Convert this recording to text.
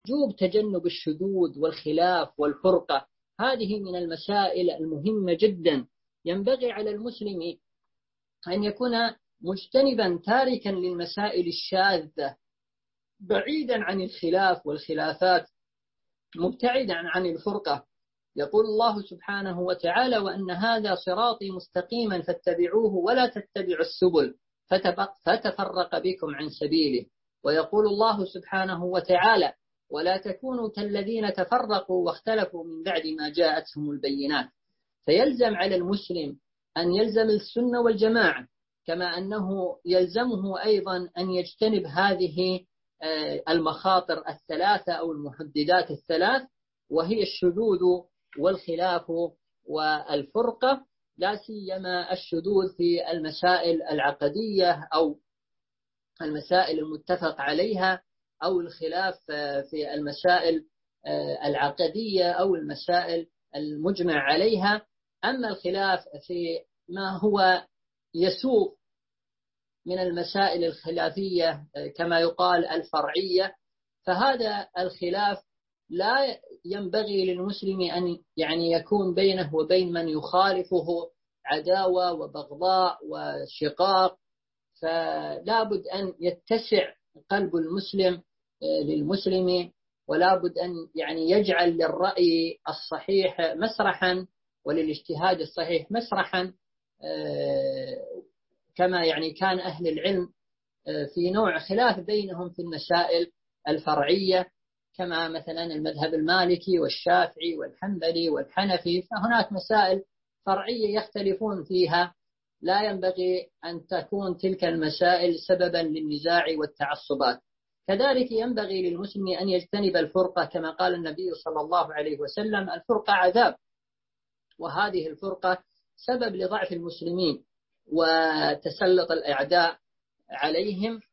وجوب تجنب الشذوذ والخلاف والفرقة. هذه من المسائل المهمة جدا. ينبغي على المسلم أن يكون مجتنبا تاركا للمسائل الشاذة، بعيدا عن الخلاف والخلافات، مبتعدا عن الفرقة. يقول الله سبحانه وتعالى: وأن هذا صراطي مستقيما فاتبعوه ولا تتبعوا السبل فتفرق بكم عن سبيله. ويقول الله سبحانه وتعالى: ولا تكونوا كالذين تفرقوا واختلفوا من بعد ما جاءتهم البينات. فيلزم على المسلم أن يلزم السنة والجماعة، كما أنه يلزمه أيضا أن يجتنب هذه المخاطر الثلاثة أو المهددات الثلاث، وهي الشذوذ والخلاف والفرقة، لا سيما الشذوذ في المسائل العقدية أو المسائل المتفق عليها، أو الخلاف في المسائل العقدية أو المسائل المجمع عليها. أما الخلاف في ما هو يسوق من المسائل الخلافية كما يقال الفرعية، فهذا الخلاف لا ينبغي للمسلم أن يكون بينه وبين من يخالفه عداوة وبغضاء وشقاق. فلا بد أن يتسع قلب المسلم للمسلم، ولا بد أن يجعل للرأي الصحيح مسرحا وللاجتهاد الصحيح مسرحا، كما كان أهل العلم في نوع خلاف بينهم في المسائل الفرعية، كما مثلا المذهب المالكي والشافعي والحنبلي والحنفي، فهناك مسائل فرعية يختلفون فيها، لا ينبغي أن تكون تلك المسائل سببا للنزاع والتعصبات. كذلك ينبغي للمسلم أن يجتنب الفرقة، كما قال النبي صلى الله عليه وسلم: الفرقة عذاب. وهذه الفرقة سبب لضعف المسلمين وتسلط الأعداء عليهم.